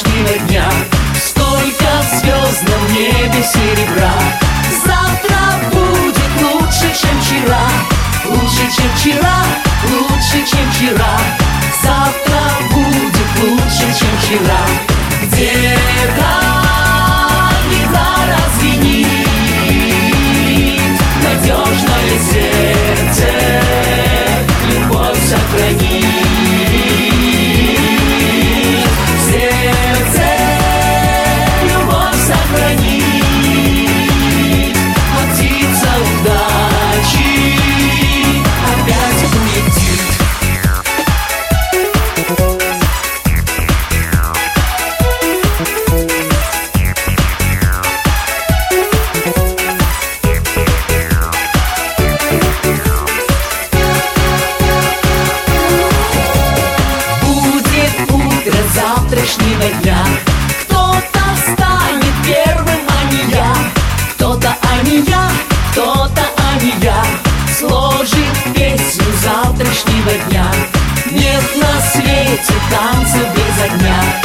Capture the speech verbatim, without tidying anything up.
завтрашнего дня. Столько в звездном небе серебра. Завтра будет лучше, чем вчера. Лучше, чем вчера, лучше, чем вчера. Завтра будет лучше, чем вчера. Где-то гитара звенит, надежное сердце любовь сохранит. Сердце любовь сохранит, а птица удачи опять улетит. Завтрашнего дня кто-то станет первым, а не я. Кто-то, а не я, кто-то, а не я сложит песню завтрашнего дня. Нет на свете танца без огня.